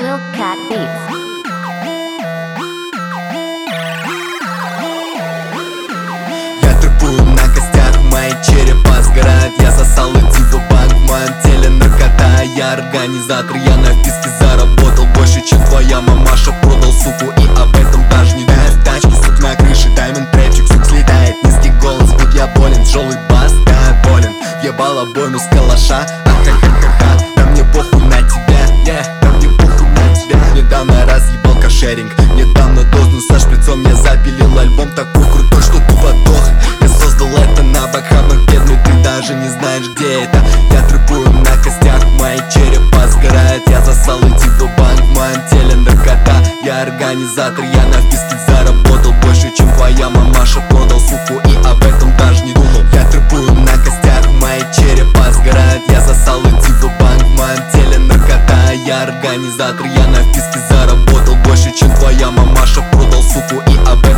Cat Beats. Я трепую на костях, мои черепа сгорают. Я сосал эти в банк, в моем теле наркота. Я организатор, я на вписке заработал больше, чем твоя мамаша. Продал суку и об этом даже не думал. В тачке, сук на крыше, даймонд трепчик, сук слетает. Низкий голос, будь я болен, тяжелый бас, да, болен. Въебал обойму с калаша, ха-ха-ха-ха. Да мне похуй на тебя, да мне похуй на тебя. Недавно разъебал кошеринг, недавно дозну со шприцом. Я запилил альбом такой крутой, что ты подох. Я создал это на Бахамах, бедный, ты даже не знаешь, где это. Я трепую на костях, мои черепа сгорают. Я засал эти в банк, в моем теле наркота. Я организатор, я на вписке заработал больше, чем твоя мамаша. Продал суку и об этом даже не думал. Я трепую на костях, мои черепа сгорают. Я засал эти в банк, в моем теле наркота. Я организатор, я на вписке заработал больше, чем твоя мамаша. Продал суку и об